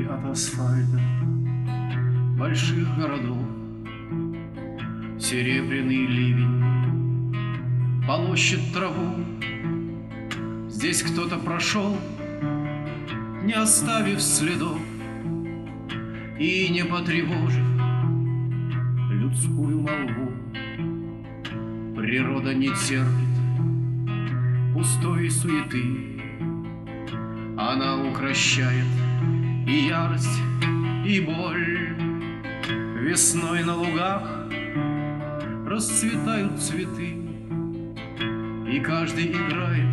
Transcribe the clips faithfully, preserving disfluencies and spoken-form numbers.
Пыль от асфальта больших городов, серебряный ливень полощет траву. Здесь кто-то прошел, не оставив следов и не потревожив людскую молву. Природа не терпит пустой суеты, она укращает и ярость, и боль. Весной на лугах расцветают цветы, и каждый играет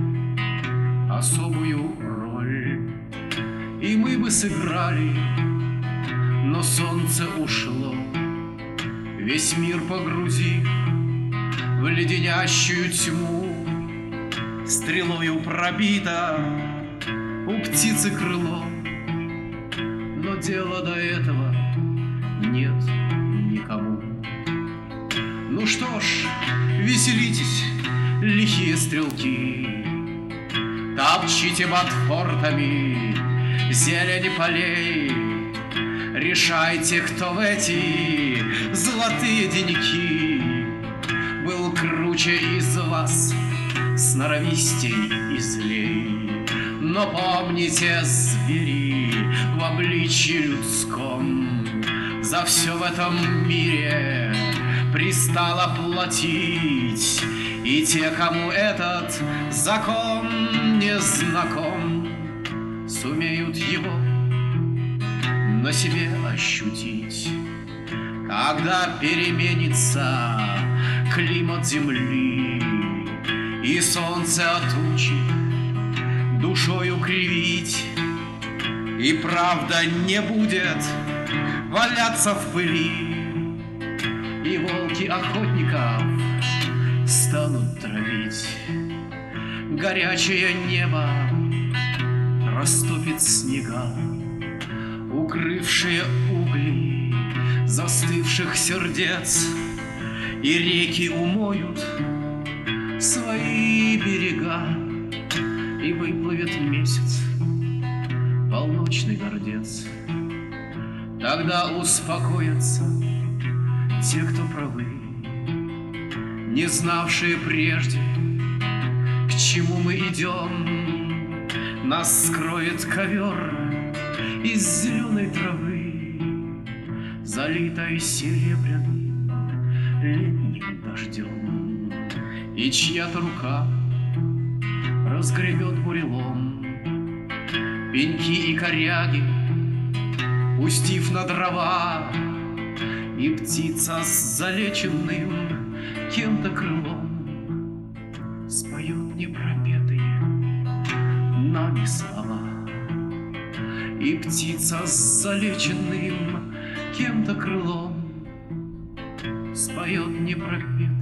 особую роль. И мы бы сыграли, но солнце ушло, весь мир погрузив в леденящую тьму. Стрелою пробито у птицы крыло, но дела до этого нет никому. Ну что ж, веселитесь, лихие стрелки, топчите под фортами зелени полей, решайте, кто в эти золотые деньки был круче из вас, сноровистей и злей. Но помните, звери в обличье людском за все в этом мире пристало платить, и те, кому этот закон не знаком, сумеют его на себе ощутить. Когда переменится климат земли и солнце от тучи душою кривить, и правда не будет валяться в пыли, и волки охотников станут травить. Горячее небо растопит снега, укрывшие угли застывших сердец, и реки умоют свои берега, и выплывет месяц, полночный гордец. Тогда успокоятся те, кто правы, не знавшие прежде, к чему мы идем. Нас скроет ковер из зеленой травы, залитой серебряным летним дождем, и чья-то рука разгребет бурелом пеньки и коряги, пустив на дрова, и птица с залеченным кем-то крылом споет непропетые нами слова. И птица с залеченным кем-то крылом споет непропетые